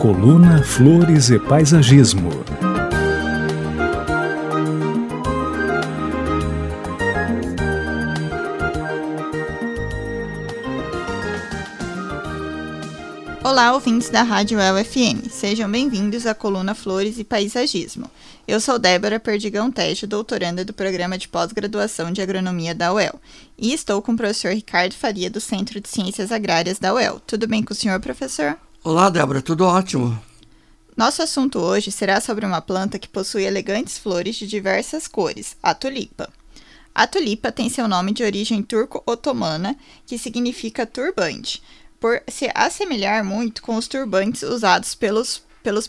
Coluna Flores e Paisagismo. Olá, ouvintes da Rádio UEL FM. Sejam bem-vindos à Coluna Flores e Paisagismo. Eu sou Débora Perdigão Tejo, doutoranda do Programa de Pós-Graduação de Agronomia da UEL. E estou com o professor Ricardo Faria, do Centro de Ciências Agrárias da UEL. Tudo bem com o senhor, professor? Olá, Débora. Tudo ótimo. Nosso assunto hoje será sobre uma planta que possui elegantes flores de diversas cores, a tulipa. A tulipa tem seu nome de origem turco-otomana, que significa turbante, por se assemelhar muito com os turbantes usados pelos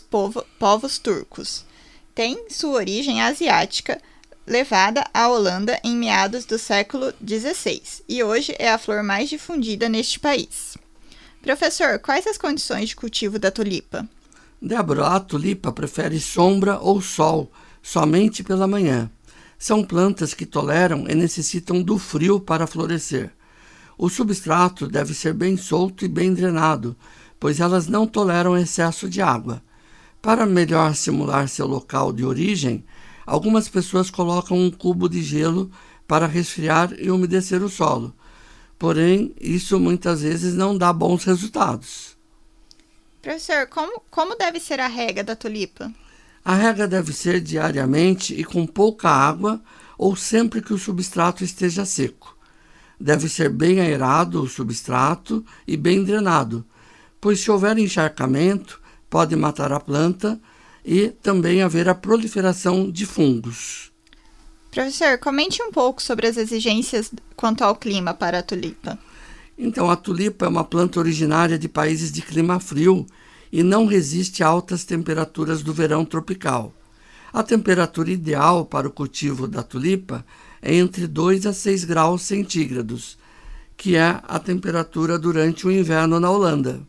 povos turcos. Tem sua origem asiática, levada à Holanda em meados do século XVI, e hoje é a flor mais difundida neste país. Professor, quais as condições de cultivo da tulipa? Débora, a tulipa prefere sombra ou sol, somente pela manhã. São plantas que toleram e necessitam do frio para florescer. O substrato deve ser bem solto e bem drenado, pois elas não toleram excesso de água. Para melhor simular seu local de origem, algumas pessoas colocam um cubo de gelo para resfriar e umedecer o solo. Porém, isso muitas vezes não dá bons resultados. Professor, como deve ser a rega da tulipa? A rega deve ser diariamente e com pouca água ou sempre que o substrato esteja seco. Deve ser bem aerado o substrato e bem drenado, pois se houver encharcamento, pode matar a planta e também haver a proliferação de fungos. Professor, comente um pouco sobre as exigências quanto ao clima para a tulipa. Então, a tulipa é uma planta originária de países de clima frio e não resiste a altas temperaturas do verão tropical. A temperatura ideal para o cultivo da tulipa é entre 2 a 6 graus centígrados, que é a temperatura durante o inverno na Holanda.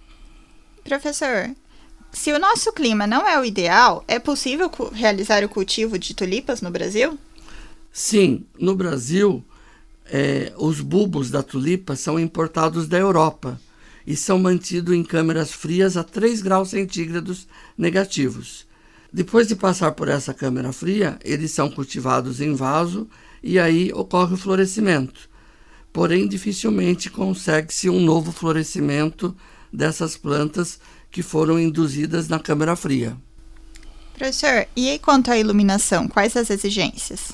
Professor, se o nosso clima não é o ideal, é possível realizar o cultivo de tulipas no Brasil? Sim, no Brasil, os bulbos da tulipa são importados da Europa e são mantidos em câmeras frias a 3 graus centígrados negativos. Depois de passar por essa câmara fria, eles são cultivados em vaso e aí ocorre o florescimento. Porém, dificilmente consegue-se um novo florescimento dessas plantas que foram induzidas na câmara fria. Professor, e quanto à iluminação, quais as exigências?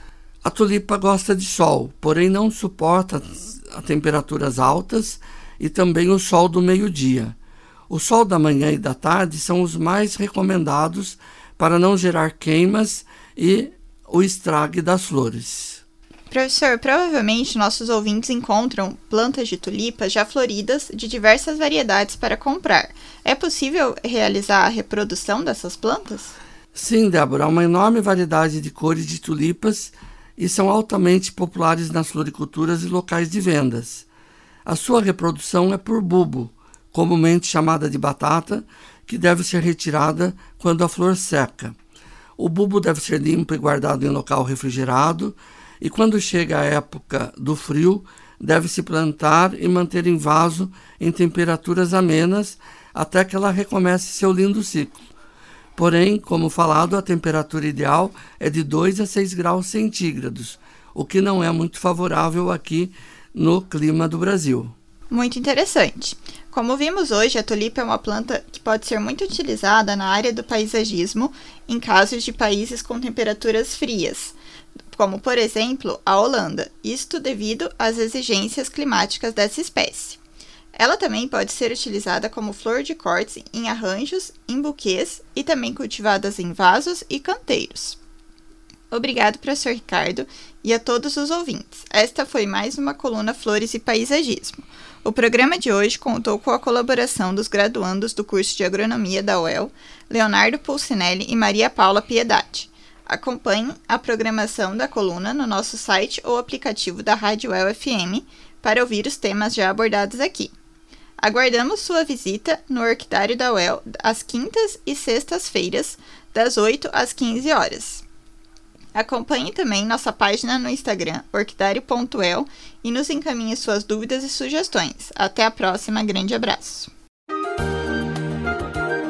A tulipa gosta de sol, porém não suporta a temperaturas altas e também o sol do meio-dia. O sol da manhã e da tarde são os mais recomendados para não gerar queimas e o estrague das flores. Professor, provavelmente nossos ouvintes encontram plantas de tulipas já floridas de diversas variedades para comprar. É possível realizar a reprodução dessas plantas? Sim, Débora, há uma enorme variedade de cores de tulipas e são altamente populares nas floriculturas e locais de vendas. A sua reprodução é por bulbo, comumente chamada de batata, que deve ser retirada quando a flor seca. O bulbo deve ser limpo e guardado em local refrigerado, e quando chega a época do frio, deve-se plantar e manter em vaso em temperaturas amenas até que ela recomece seu lindo ciclo. Porém, como falado, a temperatura ideal é de 2 a 6 graus centígrados, o que não é muito favorável aqui no clima do Brasil. Muito interessante. Como vimos hoje, a tulipa é uma planta que pode ser muito utilizada na área do paisagismo em casos de países com temperaturas frias, como, por exemplo, a Holanda, isto devido às exigências climáticas dessa espécie. Ela também pode ser utilizada como flor de corte em arranjos, em buquês e também cultivadas em vasos e canteiros. Obrigado, professor Ricardo, e a todos os ouvintes. Esta foi mais uma coluna Flores e Paisagismo. O programa de hoje contou com a colaboração dos graduandos do curso de Agronomia da UEL, Leonardo Pulcinelli e Maria Paula Piedade. Acompanhe a programação da coluna no nosso site ou aplicativo da Rádio UEL FM para ouvir os temas já abordados aqui. Aguardamos sua visita no Orquidário da UEL às quintas e sextas-feiras, das 8 às 15 horas. Acompanhe também nossa página no Instagram, orquidario.el, e nos encaminhe suas dúvidas e sugestões. Até a próxima, grande abraço!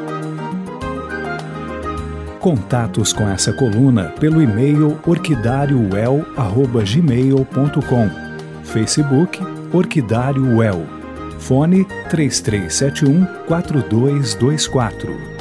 Contatos com essa coluna pelo e-mail orquidariowell@gmail.com. Facebook Orquidário Well. Fone 3371-4224.